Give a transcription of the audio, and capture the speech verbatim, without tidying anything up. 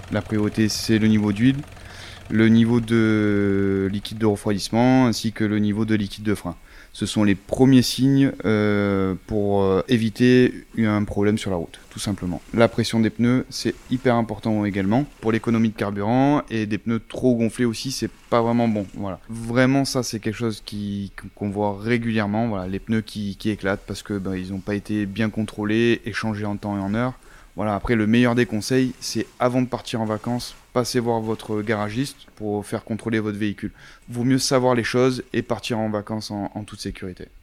La priorité, c'est le niveau d'huile, le niveau de liquide de refroidissement ainsi que le niveau de liquide de frein. Ce sont les premiers signes euh, pour euh, éviter un problème sur la route, tout simplement. La pression des pneus, c'est hyper important également pour l'économie de carburant, et des pneus trop gonflés aussi, c'est pas vraiment bon. Voilà. Vraiment, ça, c'est quelque chose qui, qu'on voit régulièrement. Voilà, les pneus qui, qui éclatent parce que bah, ils n'ont pas été bien contrôlés et changés en temps et en heure. Voilà, après, le meilleur des conseils, c'est avant de partir en vacances, passez voir votre garagiste pour faire contrôler votre véhicule. Vaut mieux savoir les choses et partir en vacances en, en toute sécurité.